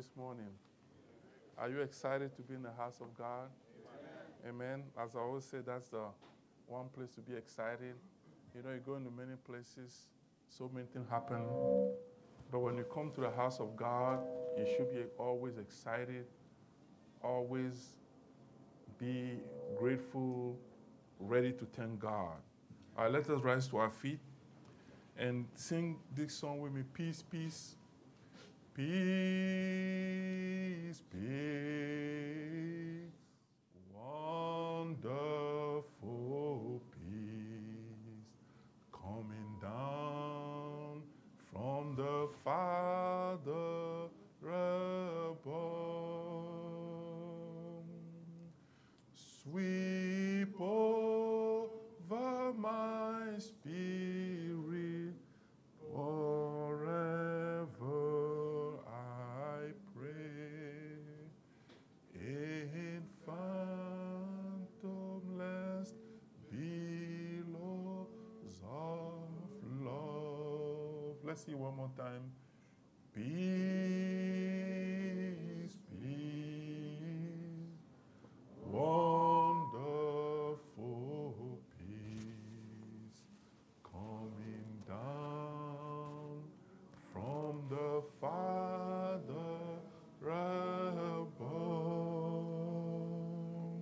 this morning? Are you excited to be in the house of God? Amen. As I always say, that's the one place to be excited. You know, you go into many places, so many things happen. But when you come to the house of God, you should be always excited, always be grateful, ready to thank God. All right, let us rise to our feet and sing this song with me. Peace, peace. Peace, peace. Wonderful peace coming down from the Father above. Sweep over my spirit forever, I pray. In fathomless billows of love. Let's see one more time. Peace, peace, wonderful peace, coming down from the Father above.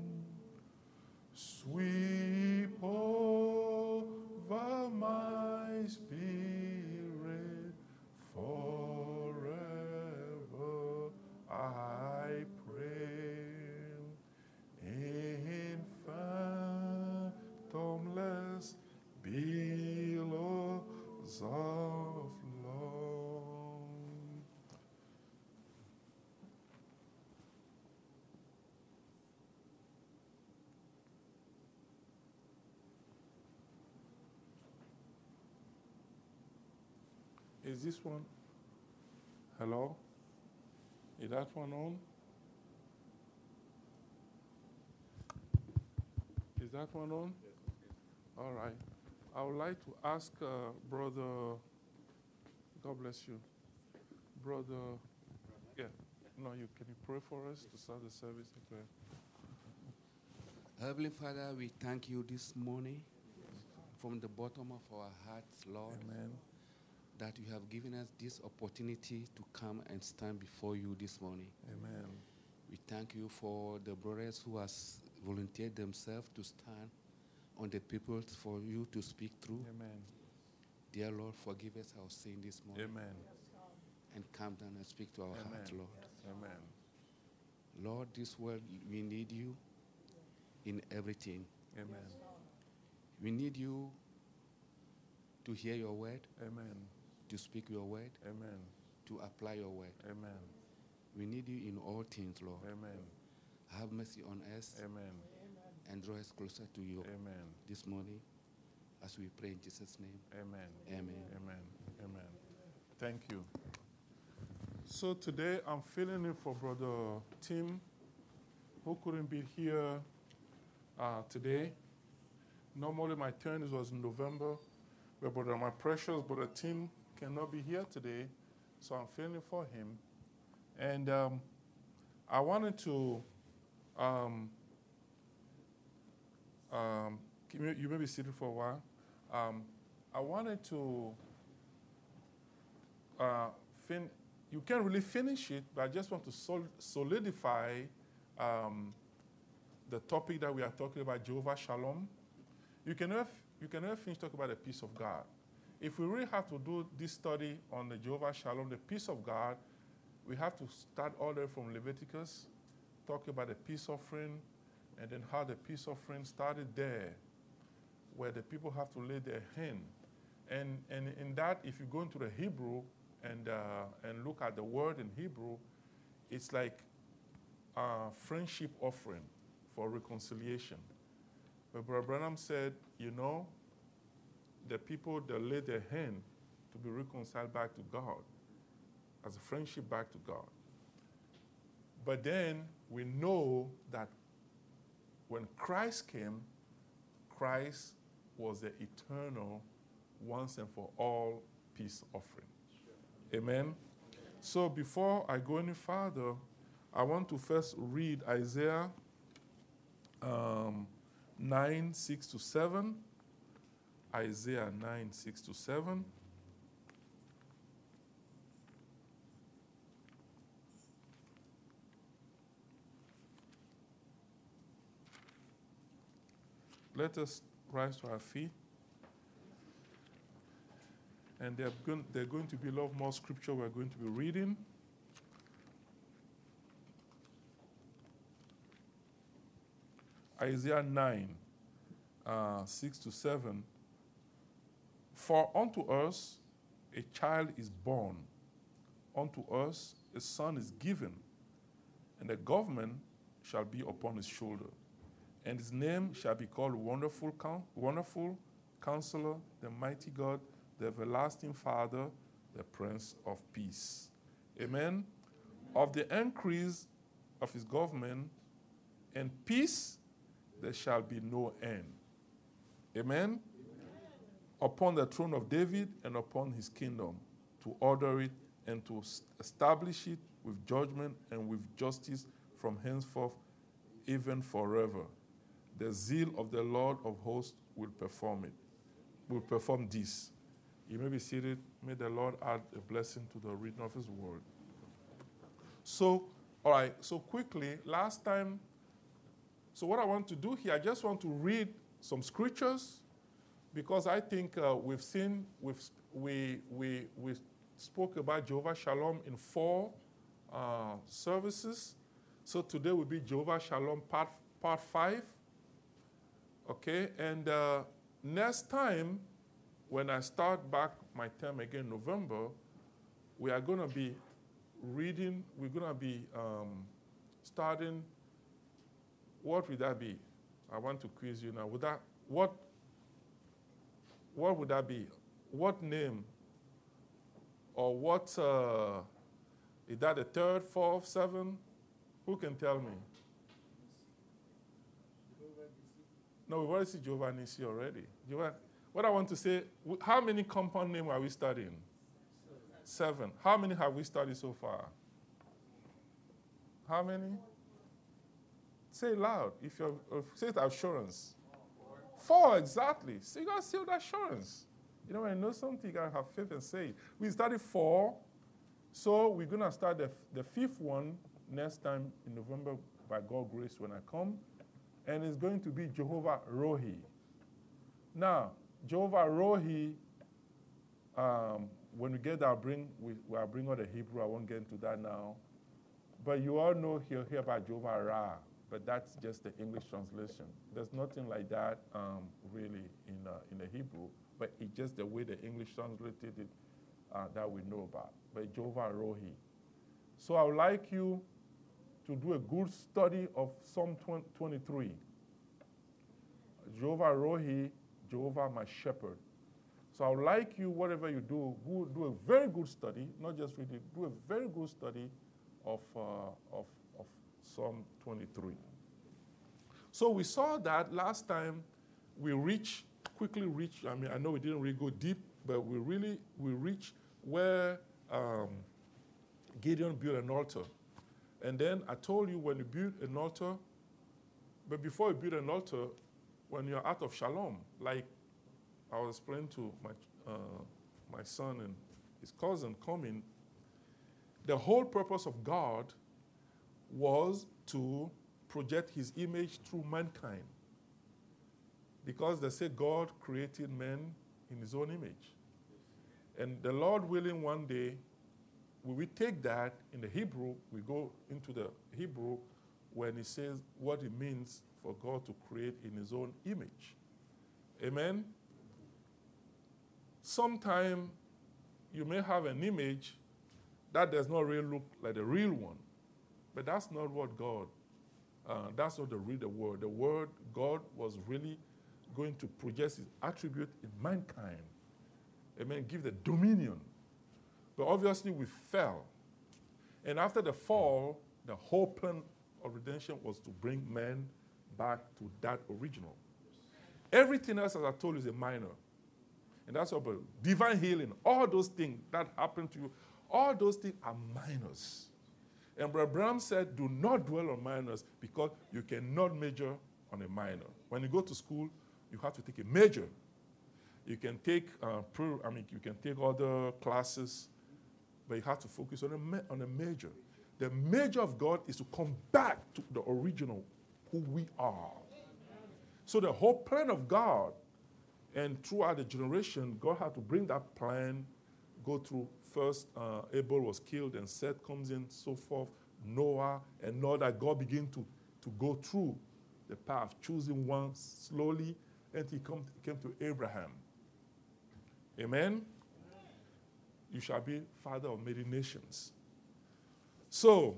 Sweep over my spirit forever, I pray. In fathomless billows of love. Is this one? Hello? Is that one on? Is that one on? All right. I would like to ask Brother, God bless you. Brother, yeah. No, can you pray for us to start the service? Okay. Heavenly Father, we thank you this morning from the bottom of our hearts, Lord, Amen. that you have given us this opportunity to come and stand before you this morning. Amen. We thank you for the brothers who have volunteered themselves to stand on the people for you to speak through. Amen. Dear Lord, forgive us our sin this morning. Amen. And come down and speak to our hearts, Lord. Amen. Lord, this world, we need you in everything. Amen. We need you to hear your word, Amen. to speak your word, Amen. to apply your word. Amen. We need you in all things, Lord. Amen. Have mercy on us Amen. and draw us closer to you Amen. this morning as we pray in Jesus' name. Amen. Amen. Amen. Amen. Thank you. So today I'm filling in for Brother Tim, who couldn't be here today. Normally my turn was in November, but my precious Brother Tim cannot be here today, so I'm filling in for him. And I wanted to, you may be seated for a while. I wanted to, you can't really finish it, but I just want to solidify the topic that we are talking about, Jehovah Shalom. You can never finish talking about the peace of God. If we really have to do this study on the Jehovah Shalom, the peace of God, we have to start all the way from Leviticus, talk about the peace offering, and then how the peace offering started there, where the people have to lay their hand. And in that, if you go into the Hebrew and look at the word in Hebrew, it's like friendship offering for reconciliation. But Brother Branham said, the people that lay their hand to be reconciled back to God, as a friendship back to God. But then we know that when Christ came, Christ was the eternal, once and for all peace offering. Amen? So before I go any further, I want to first read Isaiah 9, 6 to 7. Isaiah 9, 6 to 7. Let us rise to our feet. And there are going to be a lot more scripture we're going to be reading. Isaiah 9, 6 to 7. For unto us a child is born, unto us a son is given, and the government shall be upon his shoulder. And his name shall be called Wonderful Counselor, the Mighty God, the Everlasting Father, the Prince of Peace. Amen. Of the increase of his government and peace, there shall be no end. Amen. Upon the throne of David and upon his kingdom, to order it and to establish it with judgment and with justice from henceforth, even forever. The zeal of the Lord of hosts will perform it, will perform this. You may be seated. May the Lord add a blessing to the reading of his word. So, all right, so quickly, last time, so what I want to do here, I just want to read some scriptures because I think we spoke about Jehovah Shalom in 4 services. So today will be Jehovah Shalom part 5. Okay, and next time, when I start back my term again, November, we are going to be reading, we're going to be starting, what would that be? I want to quiz you now. What would that be? What name? Or what, is that the 3rd, 4th, 7th? Who can tell me? No, we've already seen Jehovah Nissi already. What I want to say, how many compound names are we studying? 7. How many have we studied so far? How many? Say it loud. Say it assurance. 4, exactly. So you got to say with assurance. You know, when you know something, you got to have faith and say it. We studied 4, so we're going to start the 5th one next time in November by God's grace when I come. And it's going to be Jehovah Rohi. Now, Jehovah Rohi, when we get there, I'll bring all the Hebrew. I won't get into that now. But you all know hear about Jehovah Ra, but that's just the English translation. There's nothing like that really in the Hebrew, but it's just the way the English translated it that we know about. But Jehovah Rohi. So I would like you to do a good study of Psalm 23. Jehovah Rohi, Jehovah my shepherd. So I would like you, whatever you do a very good study, not just read it, do a very good study of Psalm 23. So we saw that last time we quickly reached, I mean, I know we didn't really go deep, but we reached where Gideon built an altar. And then I told you when you build an altar, but before you build an altar, when you're out of shalom, like I was explaining to my son and his cousin coming, the whole purpose of God was to project his image through mankind. Because they say God created man in his own image. And the Lord willing, one day, when we take that in the Hebrew, we go into the Hebrew when it says what it means for God to create in his own image. Amen? Sometime you may have an image that does not really look like the real one. But that's not what God, that's not the real word. The word, God was really going to project his attribute in mankind. Amen? Give the dominion. But obviously we fell. And after the fall, the whole plan of redemption was to bring man back to that original. Everything else, as I told you, is a minor. And that's about divine healing, all those things that happen to you, All those things are minors. And Brother Branham said, do not dwell on minors because you cannot major on a minor. When you go to school, you have to take a major. You can take you can take other classes, but you have to focus on a major. The major of God is to come back to the original, who we are. So the whole plan of God, and throughout the generation, God had to bring that plan, go through. First, Abel was killed, and Seth comes in, so forth, Noah, and all that. God began to go through the path, choosing one slowly, and he came to Abraham. Amen? You shall be father of many nations. So,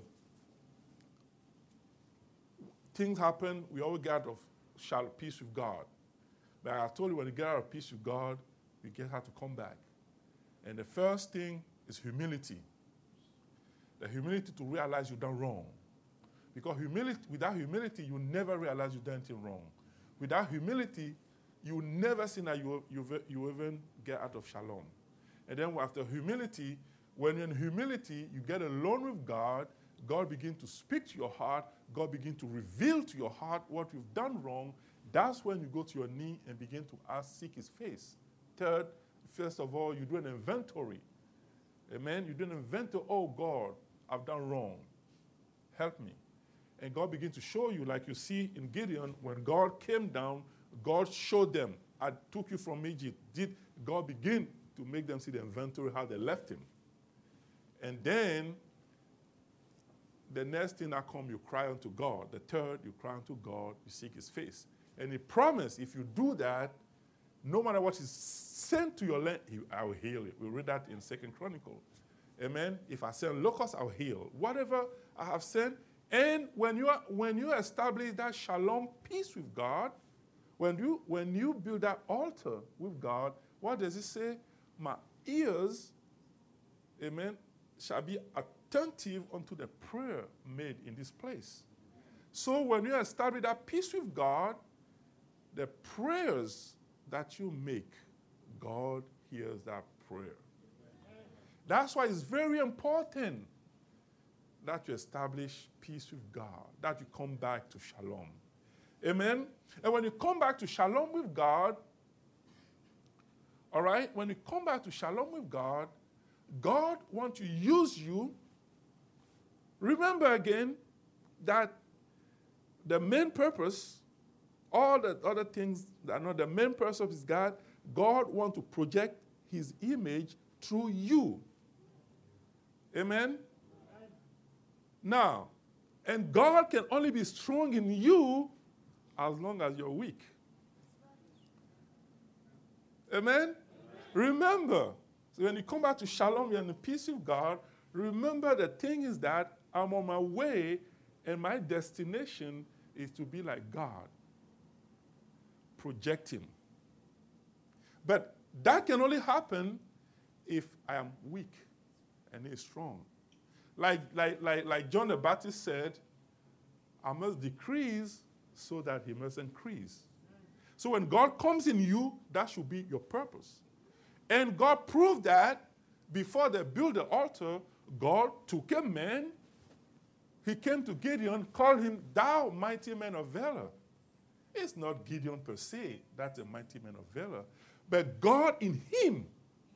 things happen, we all get out of peace with God. But I told you, when you get out of peace with God, you have to come back. And the first thing is humility. The humility to realize you've done wrong. Because without humility, you never realize you've done anything wrong. Without humility, you never see that you even get out of shalom. And then after humility, when you're in humility, you get alone with God. God begins to speak to your heart. God begins to reveal to your heart what you've done wrong. That's when you go to your knee and begin to seek his face. Third, first of all, you do an inventory. Amen? You do an inventory. Oh, God, I've done wrong. Help me. And God begins to show you, like you see in Gideon, when God came down, God showed them, I took you from Egypt. Did God begin to make them see the inventory, how they left him? And then, the next thing that comes, you cry unto God. The third, you cry unto God, you seek his face. And he promised, if you do that, no matter what is sent to your land, I will heal it. We read that in 2 Chronicles. Amen? If I send locusts, I'll heal. Whatever I have sent. And when you establish that shalom, peace with God, when you build that altar with God, what does it say? My ears, amen, shall be attentive unto the prayer made in this place. So when you establish that peace with God, the prayers that you make, God hears that prayer. That's why it's very important that you establish peace with God, that you come back to shalom. Amen? And when you come back to shalom with God, all right, when you come back to shalom with God, God wants to use you. Remember again that the main purpose, all the other things that are not the main purpose is God. God wants to project his image through you. Amen? Now, and God can only be strong in you as long as you're weak. Amen? Remember, so when you come back to shalom, you're in the peace of God. Remember, the thing is that I'm on my way, and my destination is to be like God. Project him. But that can only happen if I am weak and he is strong. Like John the Baptist said, I must decrease so that he must increase. So when God comes in you, that should be your purpose. And God proved that before they built the altar, God took a man. He came to Gideon, called him, thou mighty man of valor. It's not Gideon per se, that's a mighty man of valor. But God in him.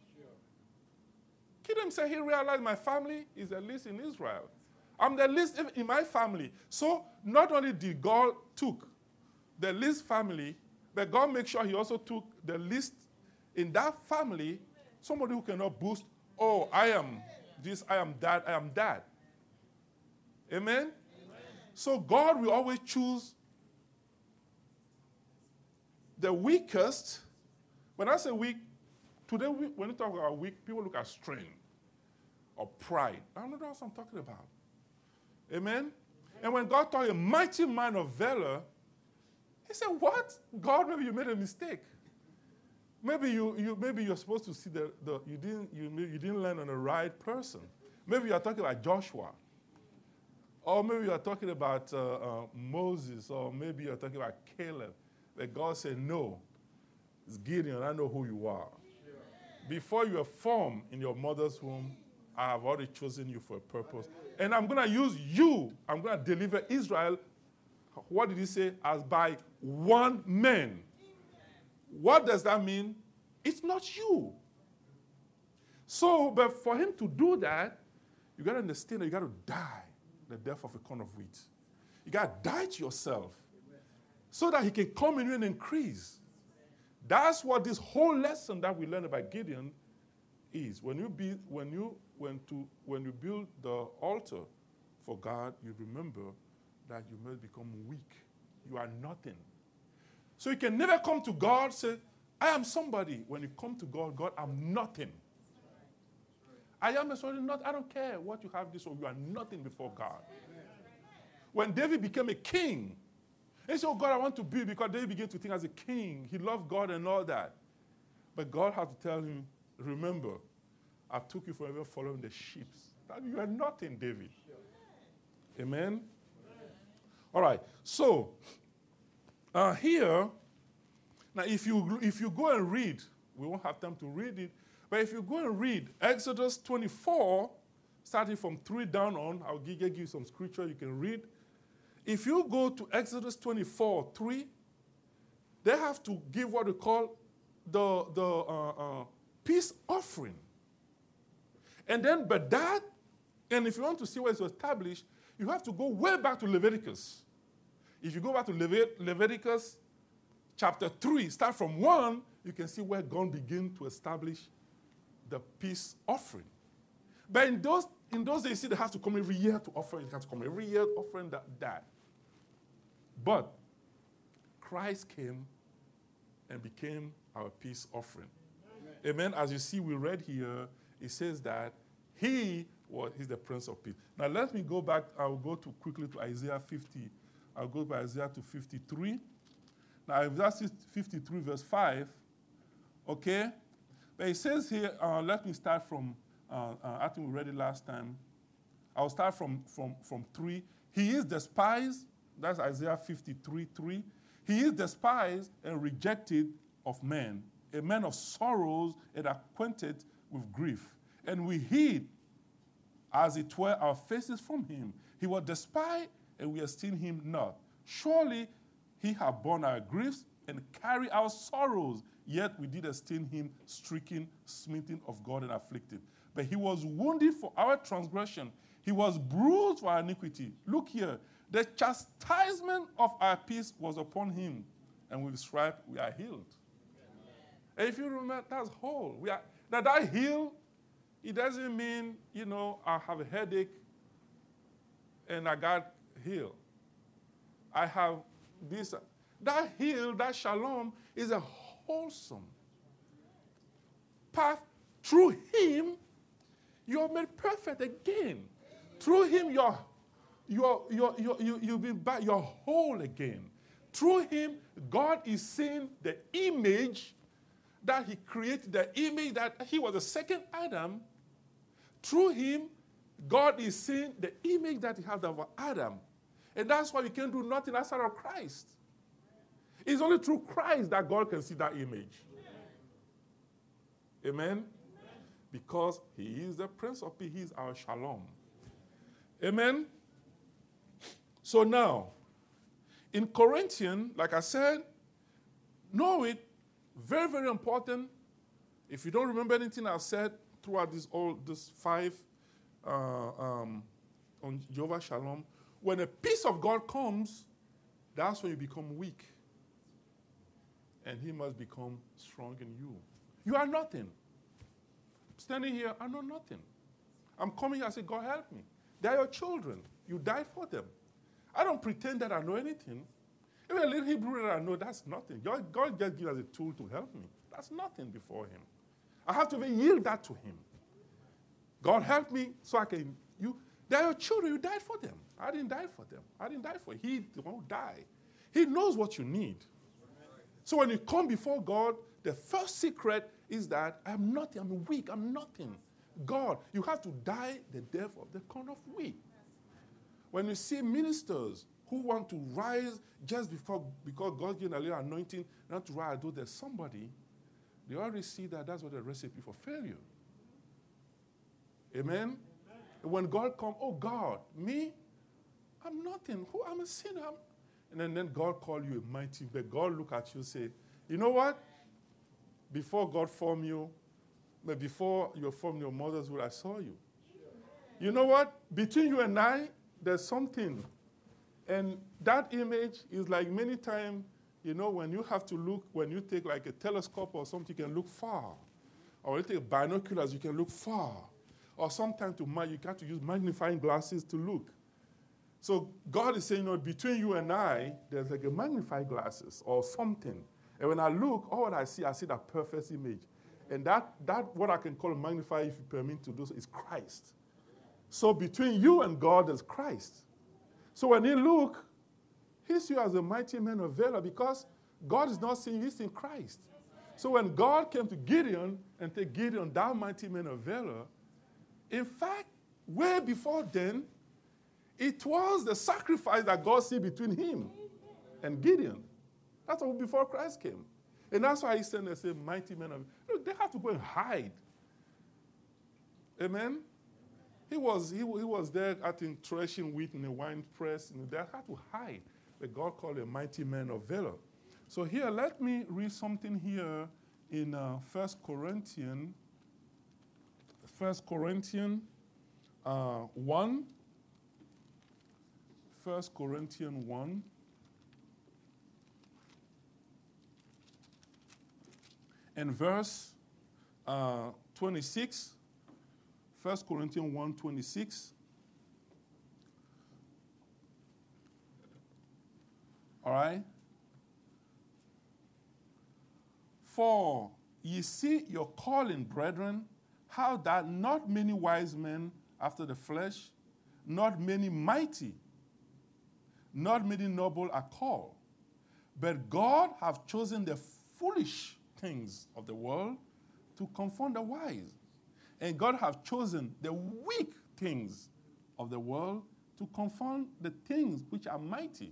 Gideon said he realized my family is the least in Israel. I'm the least in my family. So not only did God took the least family, but God made sure he also took the least in that family, somebody who cannot boast, oh, I am this, I am that, I am that. Amen? Amen? So God will always choose the weakest. When I say weak, today when you talk about weak, people look at strength or pride. I don't know what I'm talking about. Amen? And when God told a mighty man of valor, he said, what? God, maybe you made a mistake. Maybe you're supposed to see you didn't land on the right person. Maybe you're talking about Joshua. Or maybe you're talking about Moses. Or maybe you're talking about Caleb. But God said, no, it's Gideon. I know who you are. Sure. Before you were formed in your mother's womb, I have already chosen you for a purpose. And I'm going to use you. I'm going to deliver Israel. What did he say? As by one man. What does that mean? It's not you. So, but for him to do that, you got to understand that you got to die the death of a corn of wheat. You got to die to yourself so that he can come in you and increase. That's what this whole lesson that we learned about Gideon is. When you build the altar for God, you remember that you must become weak. You are nothing. So you can never come to God and say, I am somebody. When you come to God, God, I'm nothing. I am necessarily not. I don't care what you have this or you are nothing before God. When David became a king, he said, oh God, I want to be, because David began to think as a king. He loved God and all that. But God had to tell him, remember, I took you forever following the sheep. You are nothing, David. Amen? All right. So, here, now if you go and read, we won't have time to read it, but if you go and read Exodus 24, starting from 3 down on, I'll give you some scripture you can read. If you go to Exodus 24, 3, they have to give what we call the peace offering. And then, but that, and if you want to see where it's established, you have to go way back to Leviticus. If you go back to Leviticus chapter 3, start from 1, you can see where God began to establish the peace offering. But in those days, you see, they have to come every year to offer. They have to come every year offering that. But Christ came and became our peace offering. Amen. As you see, we read here, it says that he's the Prince of Peace. Now let me go back. I'll go quickly to Isaiah 50. I'll go by Isaiah to 53. Now Isaiah 53 verse 5. Okay. But it says here, let me start from, I think we read it last time. I'll start from 3. He is despised. That's Isaiah 53, 3. He is despised and rejected of men, a man of sorrows and acquainted with grief. And we hid, as it were, our faces from him. He was despised, and we esteemed him not. Surely he had borne our griefs and carried our sorrows, yet we did esteem him stricken, smitten of God, and afflicted. But he was wounded for our transgression. He was bruised for our iniquity. Look here. The chastisement of our peace was upon him, and with his stripe we are healed. And if you remember, that's whole. That heal, it doesn't mean, I have a headache and I got healed. I have this. That heal, that shalom, is a wholesome path. Through him, you are made perfect again. Through him, you've been back, you're whole again. Through him, God is seeing the image that he created, the image that he was the second Adam. Through him, God is seeing the image that he had of Adam. And that's why we can't do nothing outside of Christ. It's only through Christ that God can see that image. Amen? Because he is the Prince of Peace. He is our shalom. Amen? So now, in Corinthians, like I said, know it, very, very important. If you don't remember anything I've said throughout this 5 on Jehovah Shalom, when the peace of God comes, that's when you become weak. And he must become strong in you. You are nothing. Standing here, I know nothing. I'm coming here, I say, God help me. They are your children. You died for them. I don't pretend that I know anything. Even a little Hebrew that I know, that's nothing. God just gives us a tool to help me. That's nothing before him. I have to even yield that to him. God help me so I can, they are your children, you died for them. I didn't die for them. I didn't die for him. He won't die. He knows what you need. So when you come before God, the first secret is that I'm nothing, I'm weak, I'm nothing. God, you have to die the death of the corn of wheat. When you see ministers who want to rise just because God gives a little anointing, not to rise, though there's somebody, they already see that that's what the recipe for failure. Amen? When God comes, oh God, me, I'm nothing. Who? I'm a sinner. And then God call you a mighty, but God look at you and say, you know what? Before God formed you, but before you formed your mother's womb, I saw you. You know what? Between you and I, there's something. And that image is like many times, you know, when you have to look, when you take like a telescope or something, you can look far. Or you take binoculars, you can look far. Or sometimes you got to use magnifying glasses to look. So God is saying, you know, between you and I, there's like a magnifying glasses or something. And when I look, all I see that perfect image. And that what I can call a magnifier, if you permit to do so, is Christ. So between you and God is Christ. So when you look, he sees you as a mighty man of valor because God is not seeing you, he's seeing Christ. So when God came to Gideon and take Gideon, that mighty man of valor, in fact, way before then, it was the sacrifice that God see between him and Gideon. That's what before Christ came. And that's why he sent us a mighty man of valor. Look, they have to go and hide. Amen? He was there, I think, threshing wheat in a wine press. And they had to hide. But God called a mighty man of valor. So here, let me read something here in 1 Corinthians 1 Corinthians 1. And verse 26. 1 Corinthians 1:26. All right? For ye see your calling, brethren, how that not many wise men after the flesh, not many mighty, not many noble are called. But God hath chosen the foolish things of the world to confound the wise. And God hath chosen the weak things of the world to confound the things which are mighty.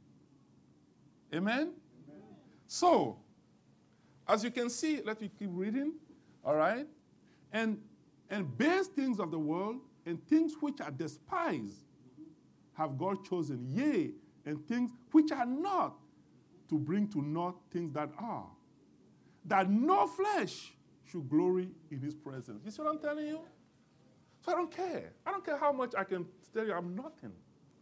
Amen? Amen? So, as you can see, let me keep reading, all right? And base things of the world and things which are despised have God chosen, yea, and things which are not, to bring to naught things that are, that no flesh should glory in his presence. You see what I'm telling you? So I don't care. I don't care how much I can tell you I'm nothing.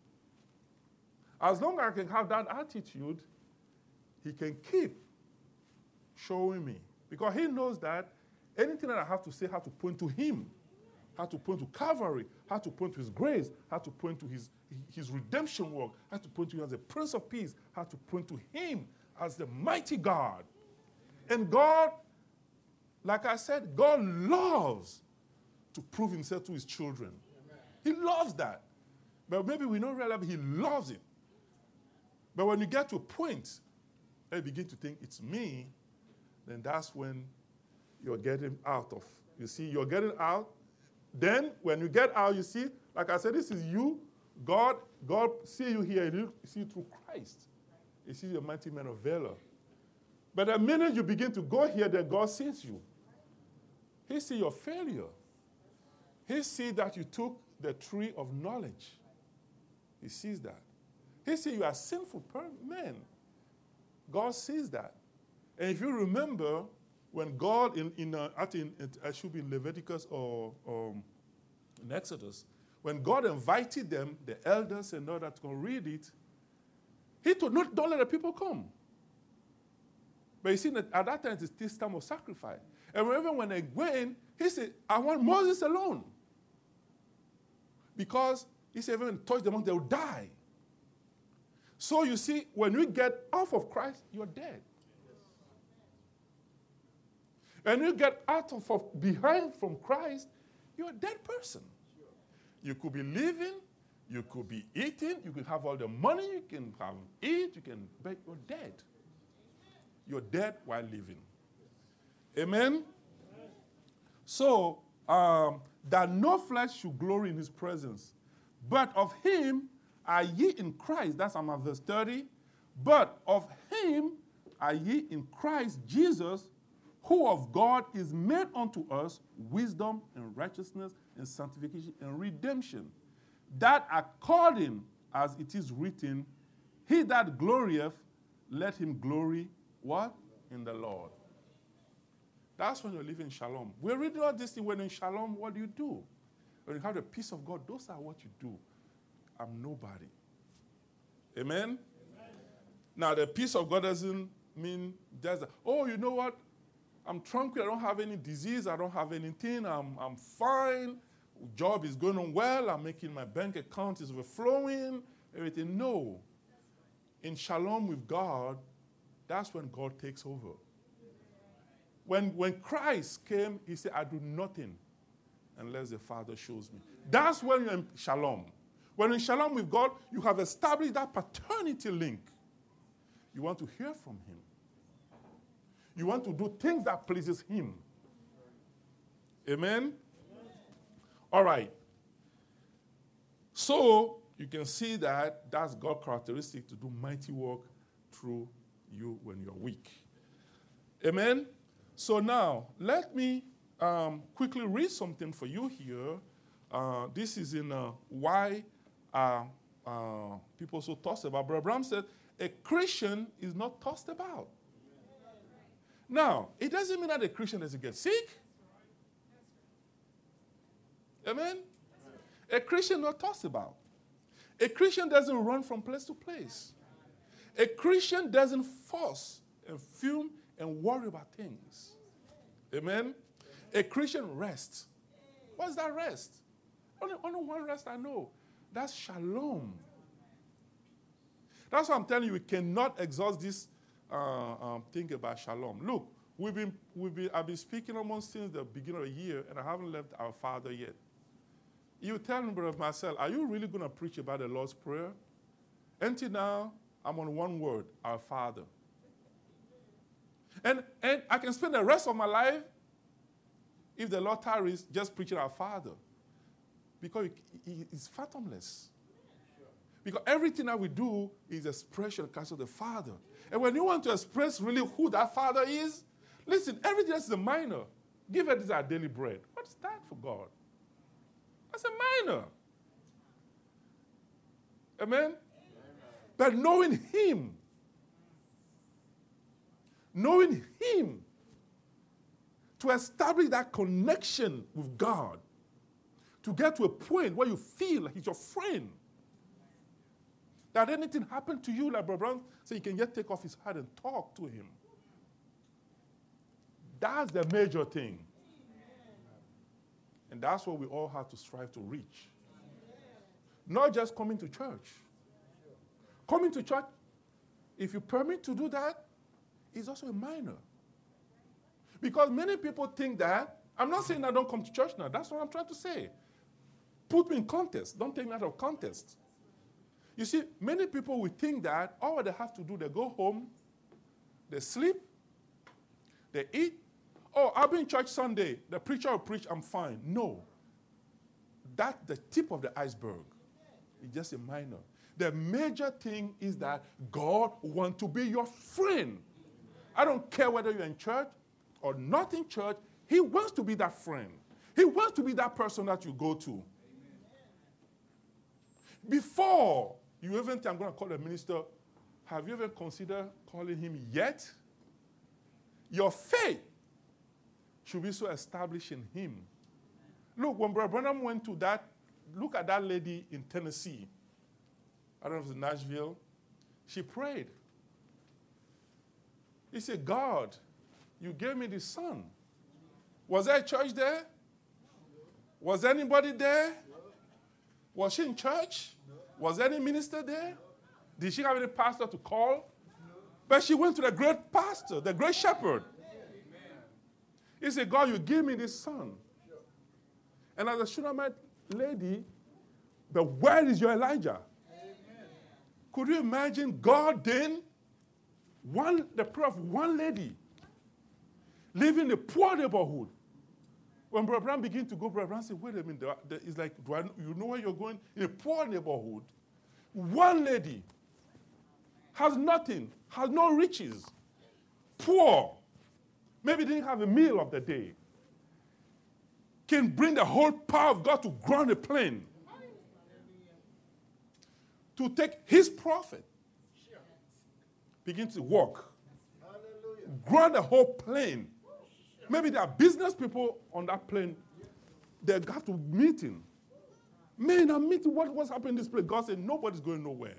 As long as I can have that attitude, he can keep showing me. Because he knows that anything that I have to say has to point to him, has to point to Calvary, has to point to his grace, has to point to his redemption work, has to point to him as the Prince of Peace, has to point to him as the mighty God. And God, like I said, God loves to prove himself to his children. Amen. He loves that. But maybe we don't realize he loves it. But when you get to a point and you begin to think it's me, then that's when you're getting out of. You see, you're getting out. Then when you get out, you see, like I said, this is you. God see you here, you see you through Christ. He sees a mighty man of valor. But the minute you begin to go here, then God sees you. He sees your failure. He sees that you took the tree of knowledge. He sees that. He sees you are sinful man. God sees that. And if you remember, when God, I think it should be in Leviticus or in Exodus, when God invited them, the elders and all that, to read it, he told, don't let the people come. But you see, that at that time, it's this time of sacrifice. And even when they went, he said, I want Moses alone. Because he said, if they touch the mountain, they will die. So you see, when you get off of Christ, you're dead. And you get out of behind from Christ, you're a dead person. You could be living, you could be eating, you could have all the money, you can eat, but you're dead. You're dead while living. Amen? So, that no flesh should glory in his presence. But of him are ye in Christ. That's verse 30. But of him are ye in Christ Jesus, who of God is made unto us wisdom and righteousness and sanctification and redemption. That according as it is written, he that glorieth, let him glory, what? In the Lord. That's when you live in shalom. We're reading all this thing. When in shalom, what do? When you have the peace of God, those are what you do. I'm nobody. Amen? Amen. Now, the peace of God doesn't mean there's you know what? I'm tranquil. I don't have any disease. I don't have anything. I'm fine. Job is going on well. I'm making my bank account is overflowing. Everything. No. In shalom with God, that's when God takes over. When Christ came, he said, I do nothing unless the Father shows me. That's when you're in shalom. When in shalom with God, you have established that paternity link. You want to hear from him. You want to do things that pleases him. Amen? All right. So, you can see that that's God's characteristic to do mighty work through you when you're weak. Amen? So now, let me quickly read something for you here. This is in why people so tossed about. Brother Branham said, a Christian is not tossed about. Now, it doesn't mean that a Christian doesn't get sick. Amen? A Christian not tossed about. A Christian doesn't run from place to place. A Christian doesn't fuss and fume and worry about things. Amen? A Christian rests. What's that rest? Only one rest I know. That's shalom. That's why I'm telling you, we cannot exhaust this thing about shalom. Look, I've been speaking almost since the beginning of the year, and I haven't left our Father yet. You tell me, Brother Marcel, are you really going to preach about the Lord's Prayer? Until now, I'm on one word, our Father. And I can spend the rest of my life, if the Lord tarries, just preaching our Father. Because it's fathomless. Because everything that we do is expression of the Father. And when you want to express really who that Father is, listen, everything else is a minor. Give us our daily bread. What's that for God? That's a minor. Amen? But knowing him, to establish that connection with God, to get to a point where you feel like he's your friend, that anything happened to you, like Brother Brown said, you can just take off his hat and talk to him. That's the major thing. And that's what we all have to strive to reach. Not just coming to church. Coming to church, if you permit to do that, is also a minor. Because many people think that, I'm not saying I don't come to church now. That's what I'm trying to say. Put me in context. Don't take me out of context. You see, many people will think that all they have to do, they go home, they sleep, they eat. Oh, I'll be in church Sunday. The preacher will preach, I'm fine. No. That's the tip of the iceberg. It's just a minor. The major thing is that God wants to be your friend. I don't care whether you're in church or not in church. He wants to be that friend. He wants to be that person that you go to. Before you even think I'm going to call the minister, have you ever considered calling him yet? Your faith should be so established in him. Look, when Brother Branham went to that, look at that lady in Tennessee. I don't know if it was Nashville. She prayed. He said, God, you gave me this son. Was there a church there? Was anybody there? Was she in church? Was any minister there? Did she have any pastor to call? But she went to the great pastor, the great shepherd. He said, God, you give me this son. And as a Shunammite lady, but where is your Elijah? Could you imagine God then, the prayer of one lady, living in a poor neighborhood? When Brother Brown began to go, Brother Brown said, wait a minute, it's like, you know where you're going? In a poor neighborhood, one lady has nothing, has no riches, poor, maybe didn't have a meal of the day, can bring the whole power of God to ground a plane. To take his prophet, begin to walk, ground the whole plane. Maybe there are business people on that plane. They have to meet him. Man, I'm meeting what's happening in this place. God said, nobody's going nowhere.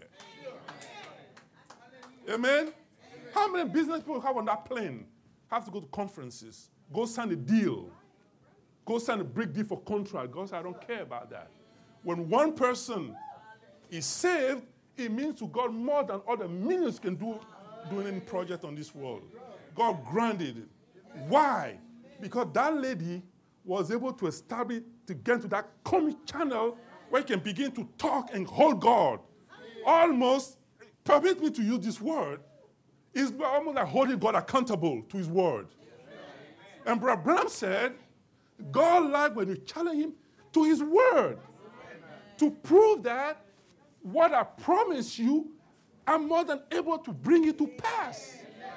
Amen? How many business people have on that plane? Have to go to conferences, go sign a deal, go sign a big deal for contract. God said, I don't care about that. When one person is saved, it means to God more than all the millions can do doing any project on this world. God granted it. Why? Because that lady was able to establish, to get to that comic channel where you can begin to talk and hold God. Almost, permit me to use this word, is almost like holding God accountable to his word. And Brother Branham said, God likes when you challenge him to his word. To prove that what I promise you, I'm more than able to bring it to pass.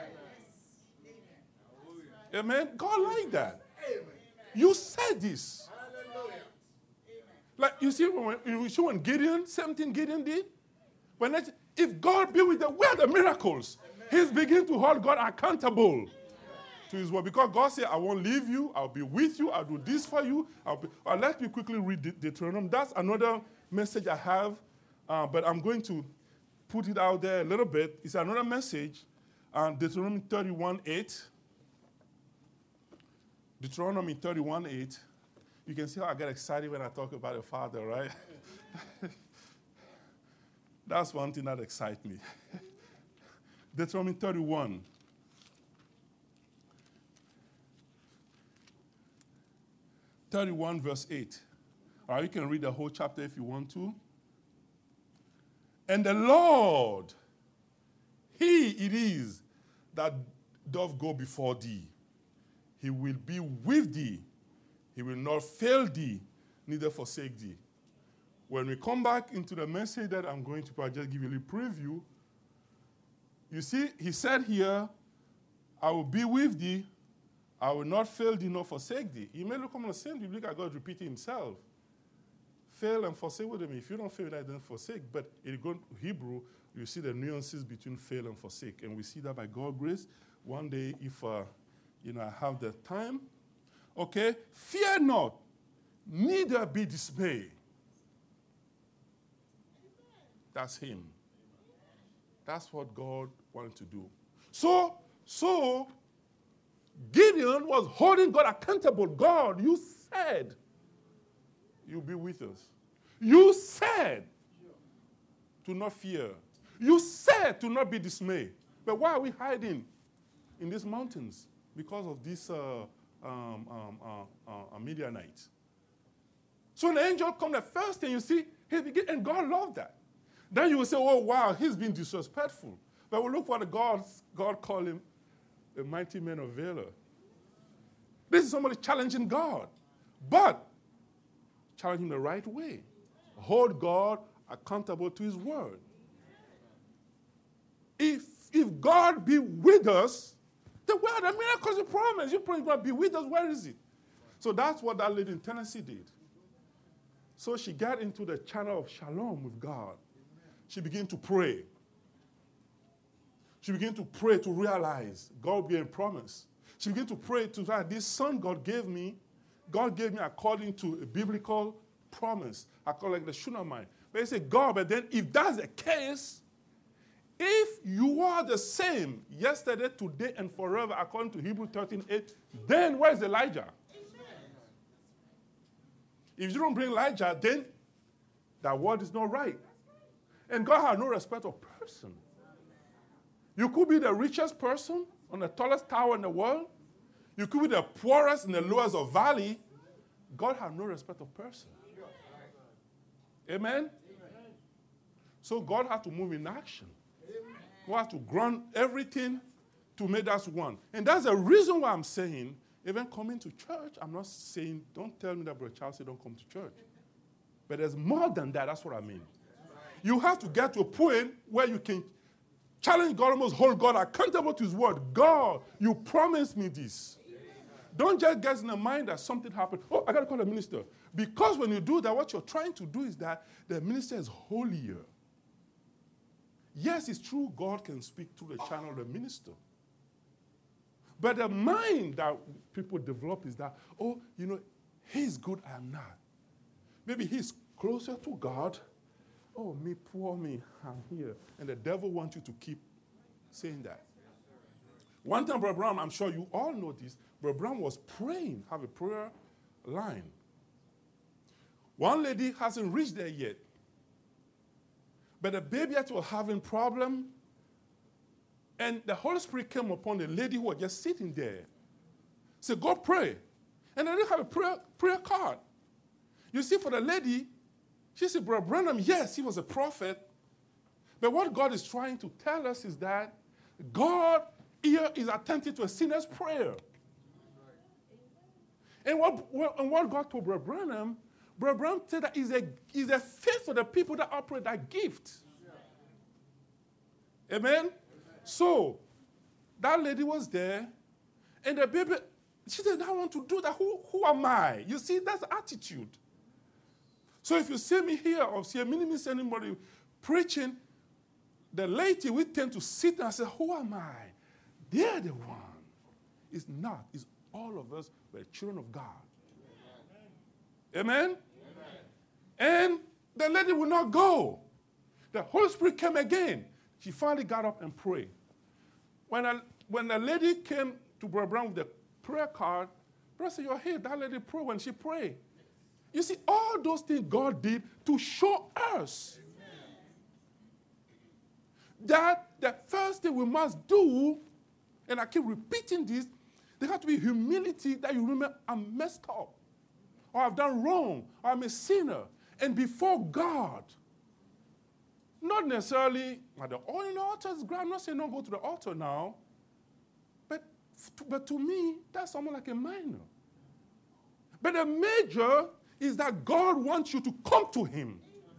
Amen? God like that. You said this. Like, you see when Gideon, same thing Gideon did? If God be with them, where are the miracles? He's beginning to hold God accountable to his word. Because God said, I won't leave you. I'll be with you. I'll do this for you. Let me quickly read Deuteronomy. That's another message I have, but I'm going to put it out there a little bit. It's another message, Deuteronomy 31:8. Deuteronomy 31:8. You can see how I get excited when I talk about the Father, right? That's one thing that excites me. Deuteronomy 31. Verse 8. All right, you can read the whole chapter if you want to. And the Lord, he it is that doth go before thee. He will be with thee. He will not fail thee, neither forsake thee. When we come back into the message that I'm going to just give you a little preview, you see, he said here, I will be with thee, I will not fail thee, nor forsake thee. You may look on the same biblical God repeating himself. Fail and forsake with him. If you don't fail, then forsake. But if you go to Hebrew, you see the nuances between fail and forsake. And we see that by God's grace. One day, if I have the time, okay, fear not, neither be dismayed. That's him. That's what God wanted to do. So Gideon was holding God accountable. God, you said you'll be with us. You said to not fear. You said to not be dismayed. But why are we hiding in these mountains? Because of this Midianite. So when the angel comes, the first thing you see, and God loved that. Then you will say, oh, wow, he's been disrespectful. But we look what God called him, a mighty man of valor. This is somebody challenging God, but challenging the right way. Hold God accountable to his word. If God be with us, then where are the miracles you promised? You promised God be with us. Where is it? So that's what that lady in Tennessee did. So she got into the channel of shalom with God. She began to pray. She began to pray to realize God gave a promise. She began to pray to that this son God gave me according to a biblical promise. I call it the Shunammite. But they say, God, but then if that's the case, if you are the same yesterday, today, and forever, according to Hebrews 13:8, then where's Elijah? If you don't bring Elijah, then that word is not right. And God has no respect of person. You could be the richest person on the tallest tower in the world. You could be the poorest in the lowest of valley. God has no respect of person. Amen? So God had to move in action. God had to ground everything to make us one. And that's the reason why I'm saying, even coming to church, I'm not saying, don't tell me that Brother Charles said don't come to church. But there's more than that. That's what I mean. You have to get to a point where you can challenge God, almost hold God accountable to his word. God, you promised me this. Don't just get in the mind that something happened. Oh, I got to call the minister. Because when you do that, what you're trying to do is that the minister is holier. Yes, it's true, God can speak through the channel of the minister. But the mind that people develop is that, oh, he's good, I am not. Maybe he's closer to God. Oh, me, poor me, I'm here. And the devil wants you to keep saying that. One time, Brother Brown, I'm sure you all know this, Brother Brown was praying, have a prayer line. One lady hasn't reached there yet. But the baby that was having problem, and the Holy Spirit came upon the lady who was just sitting there. Said, go pray. And I didn't have a prayer card. You see, for the lady, she said, Brother Branham, yes, he was a prophet. But what God is trying to tell us is that God here is attentive to a sinner's prayer. And what God told Brother Branham said that is a faith for the people that operate that gift. Amen? So, that lady was there, and the baby, she said, I want to do that. Who am I? You see, that's attitude. So if you see me here or see a minister anybody preaching, the lady, we tend to sit and say, who am I? They're the one. It's not. It's all of us, we're children of God. Amen? And the lady would not go. The Holy Spirit came again. She finally got up and prayed. When the lady came to Brother Brown with the prayer card, Brother said, you're here. That lady prayed when she prayed. You see, all those things God did to show us that the first thing we must do, and I keep repeating this, there has to be humility that you remember, I'm messed up, or I've done wrong, or I'm a sinner. And before God, not necessarily at the altar, I'm not saying don't go to the altar now, but to me, that's something like a minor. But the major is that God wants you to come to him.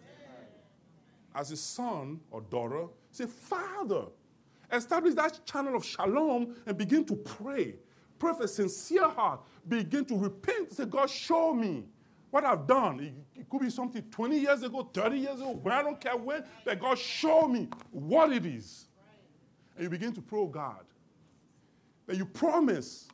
As a son or daughter, say, Father, establish that channel of shalom and begin to pray. Pray with a sincere heart. Begin to repent. Say, God, show me what I've done. It could be something 20 years ago, 30 years ago, I don't care when, but God, show me what it is. And you begin to pray, oh God. But you promise.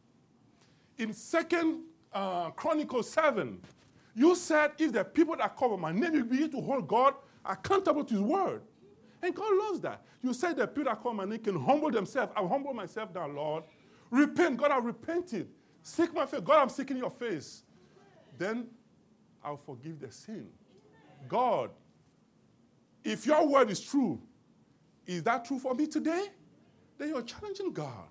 In 2 Chronicles 7, you said, if the people that cover my name, you begin to hold God accountable to his word. And God loves that. You said the people that call my name can humble themselves. I've humbled myself now, Lord. Repent. God, I've repented. Seek my face. God, I'm seeking your face. Then I'll forgive the sin. God, if your word is true, is that true for me today? Then you're challenging God.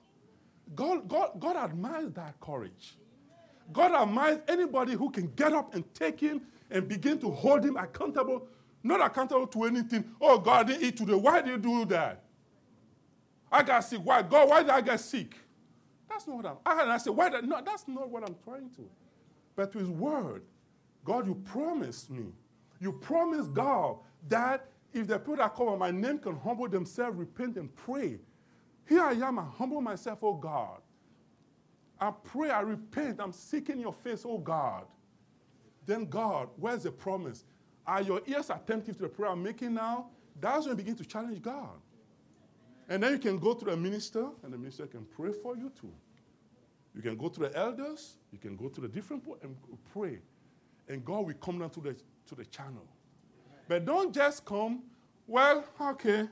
God admires that courage. God admires anybody who can get up and take him and begin to hold him accountable, not accountable to anything. Oh, God, I didn't eat today. Why did you do that? I got sick. Why? God, why did I get sick? That's not what I said, why that? No, that's not what I'm trying to. But to his word, God, you promised me. You promised God that if the people that call my name can humble themselves, repent, and pray. Here I am, I humble myself, oh God. I pray, I repent, I'm seeking your face, oh God. Then God, where's the promise? Are your ears attentive to the prayer I'm making now? That's when you begin to challenge God. And then you can go to the minister, and the minister can pray for you too. You can go to the elders, you can go to the different people and pray. And God will come down to the channel. But don't just come, well, okay,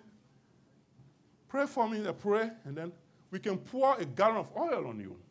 pray for me in the prayer, and then we can pour a gallon of oil on you.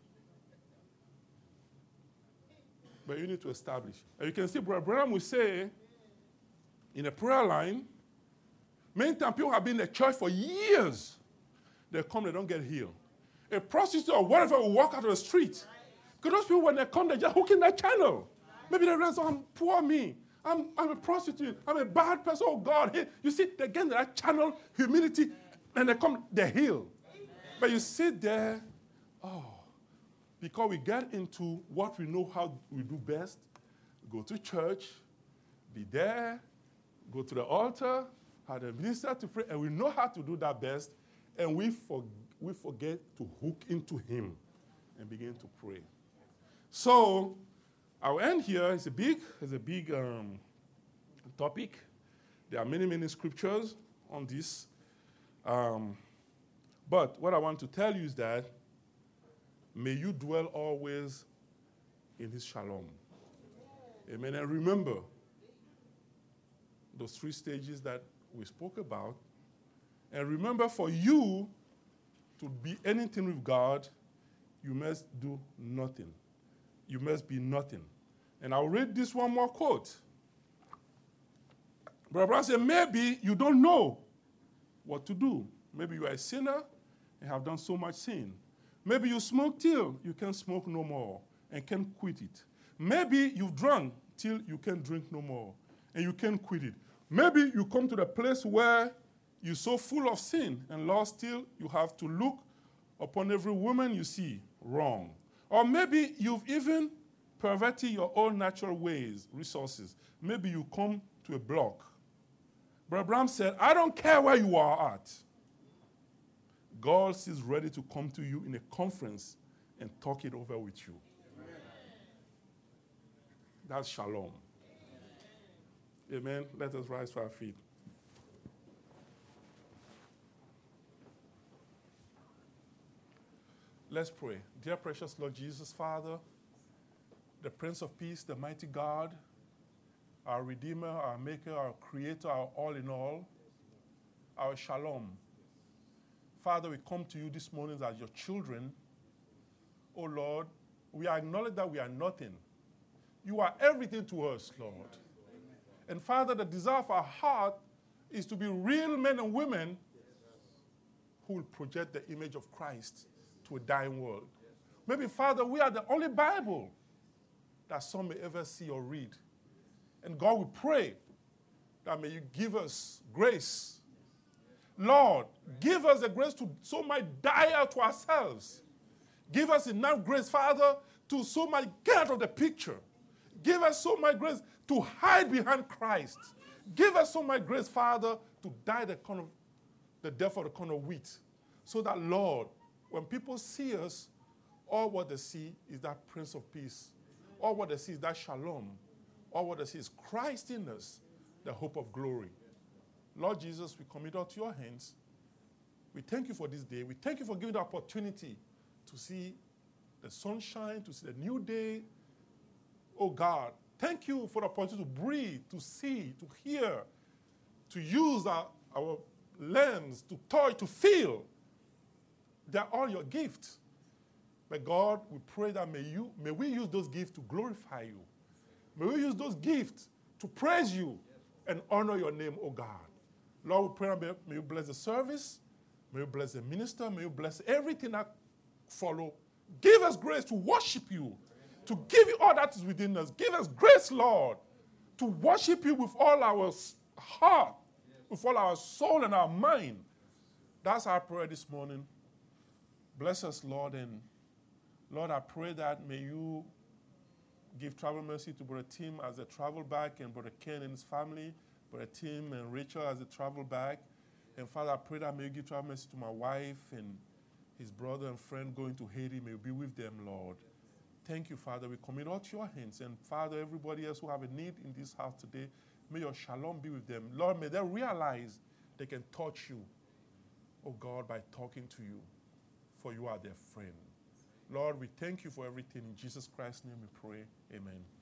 But you need to establish. And you can see, Brother Branham will say, in a prayer line, many times people have been in the church for years. They come, they don't get healed. A prostitute or whatever will walk out of the street. Because those people, when they come, they just hook in that channel. Maybe they realize, oh, poor me. I'm a prostitute. I'm a bad person. Oh, God. Hey, you see, they get in that channel, humility, and they come, they heal. But you sit there, because we get into what we know how we do best, go to church, be there, go to the altar, have the minister to pray, and we know how to do that best, and we forget to hook into him. and begin to pray. So I'll end here. It's a big topic. There are many, many scriptures on this. But what I want to tell you is that may you dwell always in his shalom. Amen. And remember those 3 stages that we spoke about. And remember, for you to be anything with God, you must do nothing. You must be nothing. And I'll read this one more quote. Brother Brown said, maybe you don't know what to do. Maybe you are a sinner and have done so much sin. Maybe you smoke till you can't smoke no more and can't quit it. Maybe you've drunk till you can't drink no more and you can't quit it. Maybe you come to the place where you're so full of sin and lost till you have to look upon every woman you see wrong. Or maybe you've even perverted your own natural ways, resources. Maybe you come to a block. Brother Branham said, I don't care where you are at. God is ready to come to you in a conference and talk it over with you. Amen. That's shalom. Amen. Let us rise to our feet. Let's pray. Dear precious Lord Jesus, Father, the Prince of Peace, the mighty God, our Redeemer, our Maker, our Creator, our all in all, our shalom. Father, we come to you this morning as your children. Oh Lord, we acknowledge that we are nothing. You are everything to us, Lord. And Father, the desire of our heart is to be real men and women who will project the image of Christ to a dying world. Maybe, Father, we are the only Bible that some may ever see or read. And God, we pray that may you give us grace. Lord, give us the grace to so much die out to ourselves. Give us enough grace, Father, to so much get out of the picture. Give us so much grace to hide behind Christ. Give us so much grace, Father, to die the death of the corn of wheat. So that, Lord, when people see us, all what they see is that Prince of Peace. All what they see is that shalom. All what they see is Christ in us, the hope of glory. Lord Jesus, we commit all to your hands. We thank you for this day. We thank you for giving the opportunity to see the sunshine, to see the new day. Oh God, thank you for the opportunity to breathe, to see, to hear, to use our lens, to touch, to feel. They're all your gifts. But God, we pray that may we use those gifts to glorify you. May we use those gifts to praise you and honor your name, oh God. Lord, we pray that may you bless the service, may you bless the minister, may you bless everything that follow. Give us grace to worship you, to give you all that is within us. Give us grace, Lord, to worship you with all our heart, with all our soul and our mind. That's our prayer this morning. Bless us, Lord, and Lord, I pray that may you give travel mercy to Brother Tim as they travel back, and Brother Ken and his family, Brother Tim and Rachel as they travel back. And Father, I pray that may you give travel mercy to my wife and his brother and friend going to Haiti. May you be with them, Lord. Thank you, Father. We commit all to your hands. And Father, everybody else who have a need in this house today, may your shalom be with them. Lord, may they realize they can touch you, oh God, by talking to you, for you are their friend. Lord, we thank you for everything. In Jesus Christ's name we pray. Amen.